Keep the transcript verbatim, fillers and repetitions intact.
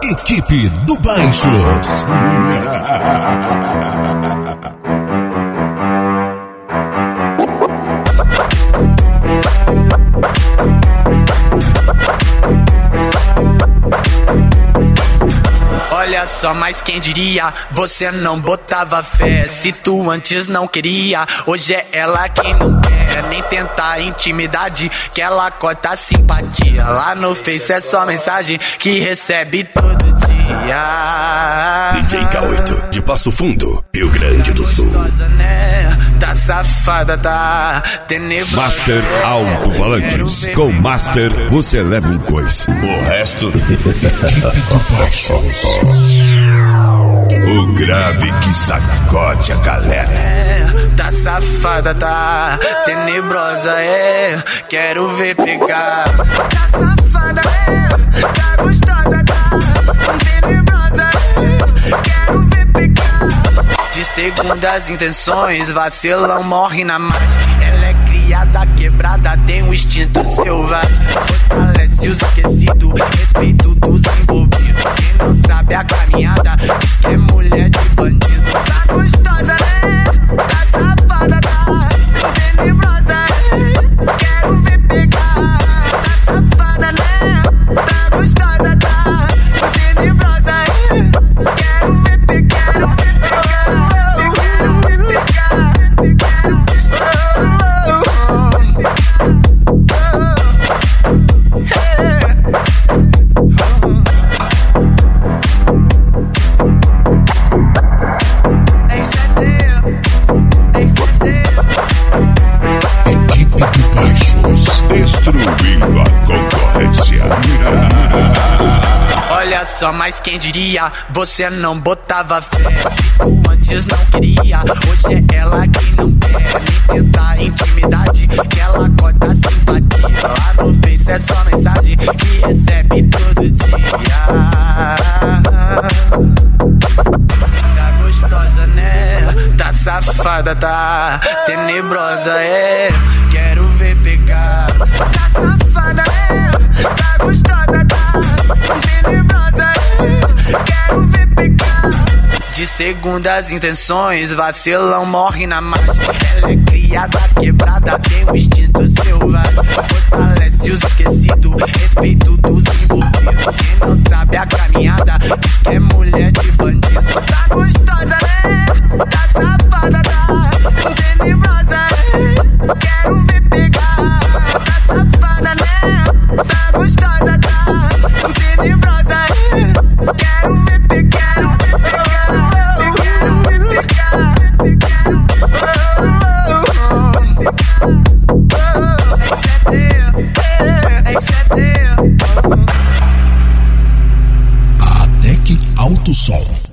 Equipe do Baixos. Olha só, mas quem diria, você não botava fé. Se tu antes não queria, hoje é ela quem não quer. Nem tentar intimidade, que ela corta a simpatia. Lá no Face é só mensagem que recebe todo dia. D J K oito, de Passo Fundo, Rio Grande do Sul. Né? Tá safada, tá tenebrosa. Master Alto-Falantes. Com Master você leva um coice. O resto Equipe do Baixos. O grave que sacode a galera. É, tá safada, tá tenebrosa, é. Quero ver pegar. Tá safada, é. Tá gostosa, tá tenebrosa, é. Quero ver pegar. De segundas intenções, vacilão morre na margem. Ela é criada, quebrada, tem um instinto selvagem. Fortalece os esquecidos, respeito dos envolvidos. Quem não sabe a caminhada, diz que é mulher de bandido. Tá gostosa, né? Tá safada, tá tenebrosa, é. Quero ver pegar. Tá safada, né? Tá gostosa, tá tenebrosa, é. Quero ver pegar. Quero ver pegar. Quero ver pegar. Equipe do Baixos, destruindo a concorrência. Olha só, mas quem diria, você não botava fé. Se tu antes não queria, hoje é ela quem não quer. Nem tentar intimidade, que ela corta a simpatia. Lá no Face é só mensagem que recebe todo dia. Tá gostosa, né? Tá safada, tá tenebrosa, é. Quero ver pegar. Tá safada, né? Tá gostosa, tá tenebrosa, é. Quero ver pegar. De segundas intenções, vacilão morre na margem. Ela é criada, quebrada, tem um instinto selvagem. Fortalece os esquecidos, respeito dos envolvidos. Quem não sabe a caminhada, diz que é mulher de bandido. Tá gostosa, né? Tá safada, tá tenebrosa, é. Quero ver pegar. Tá safada, né? Tá gostosa, tá tenebrosa, é. Quero ver pegar. Até que alto som.